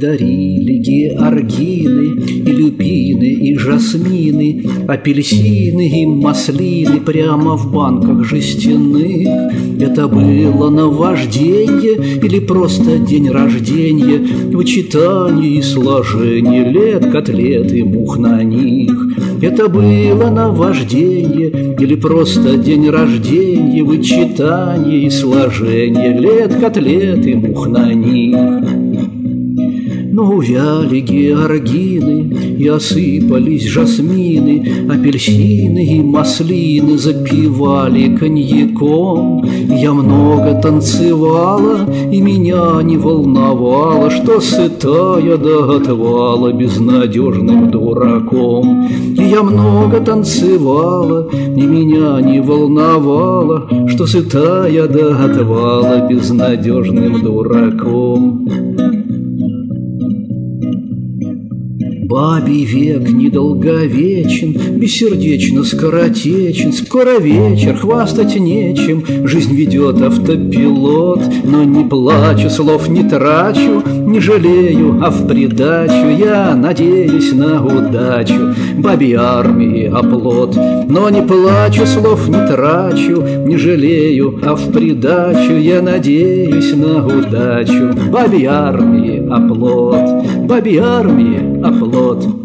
дарили георгины, и люпины, и жасмины, апельсины и маслины прямо в банках жестяных. Это было наважденье или просто день рождения, вычитание и сложение лет, котлет и мух на них. Это было наважденье или просто день рождения, вычитание и сложение лет, котлет и мух на них. Но увяли георгины, и осыпались жасмины, апельсины и маслины запивали коньяком. Я много танцевала, и меня не волновало, что сытая до отвала безнадежным дураком. И я много танцевала, и меня не волновало, что сытая до отвала безнадежным дураком. Бабий век недолговечен, бессердечно скоротечен, скоро вечер, хвастать нечем, жизнь ведет автопилот. Но не плачу, слов не трачу, не жалею, а в придачу я надеюсь на удачу, бабьей армии оплот. Но не плачу, слов не трачу, не жалею, а в придачу я надеюсь на удачу, бабьей армии оплот, бабьей армии оплот.